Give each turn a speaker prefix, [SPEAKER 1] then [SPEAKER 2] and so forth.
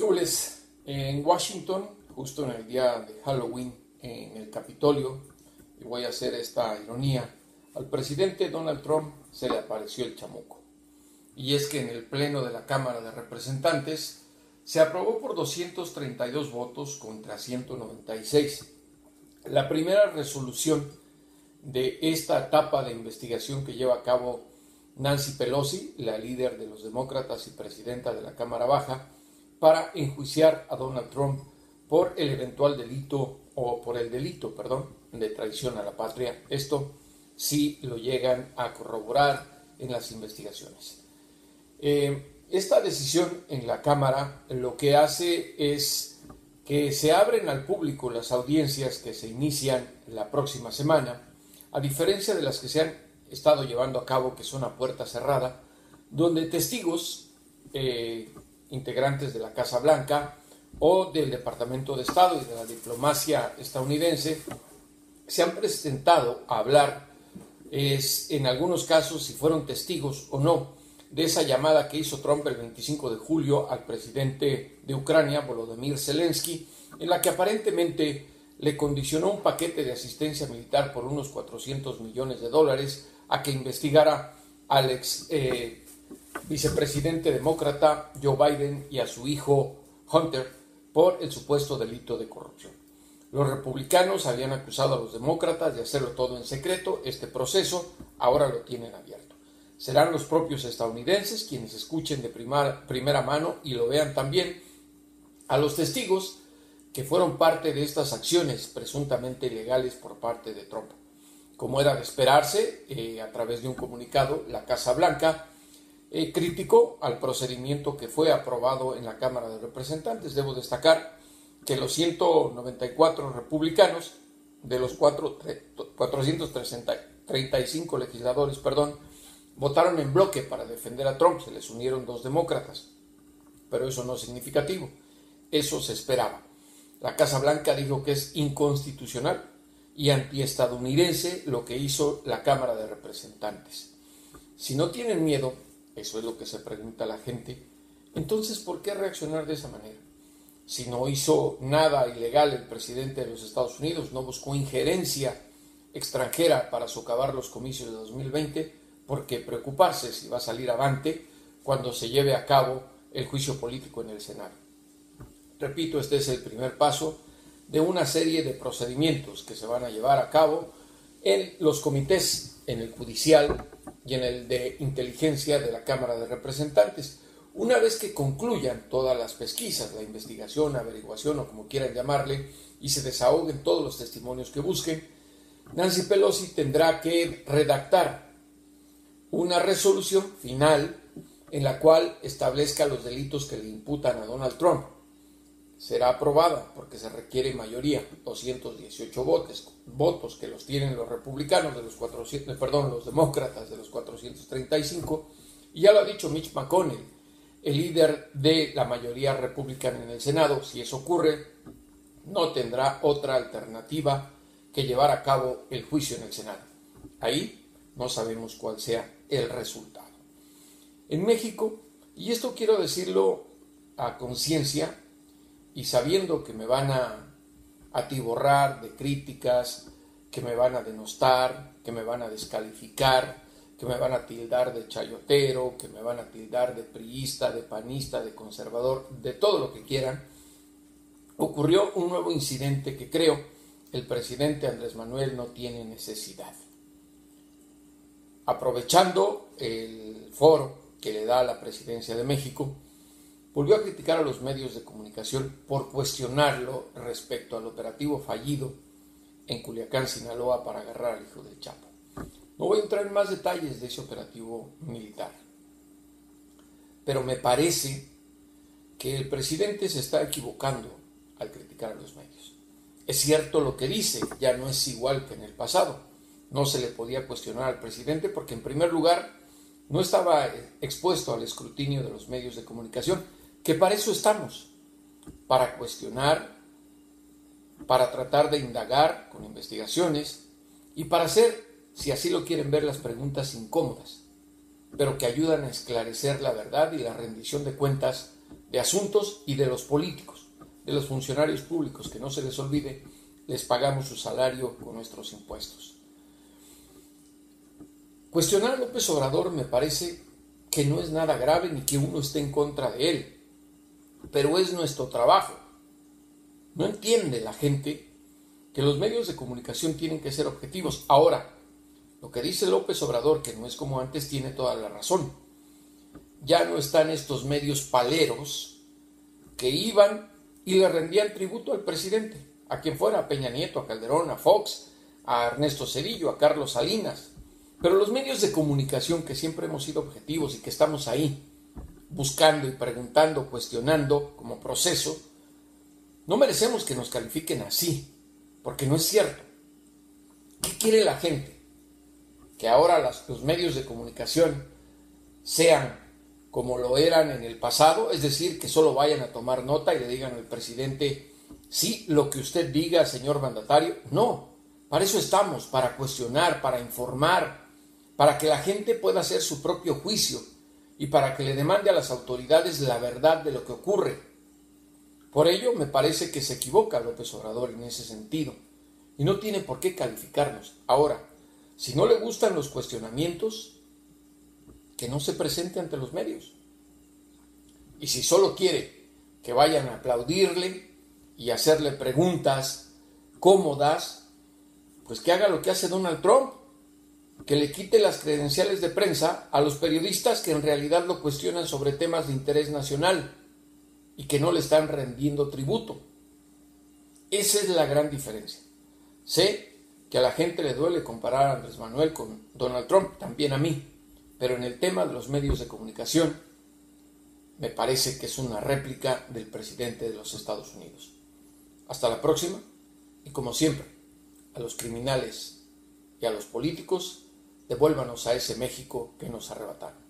[SPEAKER 1] ¿Qué hules? En Washington, justo en el día de Halloween, en el Capitolio, y voy a hacer esta ironía, al presidente Donald Trump se le apareció el chamuco. Y es que en el Pleno de la Cámara de Representantes se aprobó por 232 votos contra 196 la primera resolución de esta etapa de investigación que lleva a cabo Nancy Pelosi, la líder de los demócratas y presidenta de la Cámara Baja, para enjuiciar a Donald Trump por el eventual delito, de traición a la patria. Esto sí lo llegan a corroborar en las investigaciones. Esta decisión en la Cámara lo que hace es que se abren al público las audiencias que se inician la próxima semana, a diferencia de las que se han estado llevando a cabo, que son a puerta cerrada, donde testigos integrantes de la Casa Blanca o del Departamento de Estado y de la diplomacia estadounidense se han presentado a hablar, en algunos casos, si fueron testigos o no, de esa llamada que hizo Trump el 25 de julio al presidente de Ucrania, Volodymyr Zelensky, en la que aparentemente le condicionó un paquete de asistencia militar por unos $400 millones a que investigara al ex vicepresidente demócrata Joe Biden y a su hijo Hunter por el supuesto delito de corrupción. Los republicanos habían acusado a los demócratas de hacerlo todo en secreto. Este proceso ahora lo tienen abierto. Serán los propios estadounidenses quienes escuchen de primera mano y lo vean también a los testigos que fueron parte de estas acciones presuntamente ilegales por parte de Trump. Como era de esperarse, a través de un comunicado, la Casa Blanca criticó al procedimiento que fue aprobado en la Cámara de Representantes. Debo destacar que los 194 republicanos de los 435 legisladores, votaron en bloque para defender a Trump. Se les unieron 2 demócratas, pero eso no es significativo. Eso se esperaba. La Casa Blanca dijo que es inconstitucional y antiestadounidense lo que hizo la Cámara de Representantes. Si no tienen miedo, eso es lo que se pregunta la gente, entonces ¿por qué reaccionar de esa manera? Si no hizo nada ilegal el presidente de los Estados Unidos, no buscó injerencia extranjera para socavar los comicios de 2020, ¿por qué preocuparse si va a salir avante cuando se lleve a cabo el juicio político en el Senado? Repito, este es el primer paso de una serie de procedimientos que se van a llevar a cabo en los comités, en el judicial y en el de inteligencia de la Cámara de Representantes. Una vez que concluyan todas las pesquisas, la investigación, averiguación o como quieran llamarle, y se desahoguen todos los testimonios que busquen, Nancy Pelosi tendrá que redactar una resolución final en la cual establezca los delitos que le imputan a Donald Trump. Será aprobada porque se requiere mayoría, 218 votos que los tienen los republicanos los demócratas de los 435, y ya lo ha dicho Mitch McConnell, el líder de la mayoría republicana en el Senado. Si eso ocurre, no tendrá otra alternativa que llevar a cabo el juicio en el Senado. Ahí no sabemos cuál sea el resultado. En México, y esto quiero decirlo a conciencia, y sabiendo que me van a atiborrar de críticas, que me van a denostar, que me van a descalificar, que me van a tildar de chayotero, que me van a tildar de priista, de panista, de conservador, de todo lo que quieran, ocurrió un nuevo incidente que creo el presidente Andrés Manuel no tiene necesidad. Aprovechando el foro que le da a la presidencia de México, volvió a criticar a los medios de comunicación por cuestionarlo respecto al operativo fallido en Culiacán, Sinaloa, para agarrar al hijo del Chapo. No voy a entrar en más detalles de ese operativo militar, pero me parece que el presidente se está equivocando al criticar a los medios. Es cierto lo que dice, ya no es igual que en el pasado. No se le podía cuestionar al presidente porque, en primer lugar, no estaba expuesto al escrutinio de los medios de comunicación, que para eso estamos, para cuestionar, para tratar de indagar con investigaciones y para hacer, si así lo quieren ver, las preguntas incómodas, pero que ayudan a esclarecer la verdad y la rendición de cuentas de asuntos y de los políticos, de los funcionarios públicos, que no se les olvide, les pagamos su salario con nuestros impuestos. Cuestionar a López Obrador me parece que no es nada grave ni que uno esté en contra de él, pero es nuestro trabajo. No entiende la gente que los medios de comunicación tienen que ser objetivos. Ahora, lo que dice López Obrador, que no es como antes, tiene toda la razón. Ya no están estos medios paleros que iban y le rendían tributo al presidente, a quien fuera, a Peña Nieto, a Calderón, a Fox, a Ernesto Zedillo, a Carlos Salinas. Pero los medios de comunicación, que siempre hemos sido objetivos y que estamos ahí buscando y preguntando, cuestionando como proceso, no merecemos que nos califiquen así, porque no es cierto. ¿Qué quiere la gente? Que ahora los medios de comunicación sean como lo eran en el pasado, es decir, que solo vayan a tomar nota y le digan al presidente, sí, lo que usted diga, señor mandatario. No, para eso estamos, para cuestionar, para informar, para que la gente pueda hacer su propio juicio y para que le demande a las autoridades la verdad de lo que ocurre. Por ello, me parece que se equivoca López Obrador en ese sentido y no tiene por qué calificarnos. Ahora, si no le gustan los cuestionamientos, que no se presente ante los medios. Y si solo quiere que vayan a aplaudirle y hacerle preguntas cómodas, pues que haga lo que hace Donald Trump, que le quite las credenciales de prensa a los periodistas que en realidad lo cuestionan sobre temas de interés nacional y que no le están rendiendo tributo. Esa es la gran diferencia. Sé que a la gente le duele comparar a Andrés Manuel con Donald Trump, también a mí, pero en el tema de los medios de comunicación me parece que es una réplica del presidente de los Estados Unidos. Hasta la próxima, y como siempre, a los criminales y a los políticos, devuélvanos a ese México que nos arrebataron.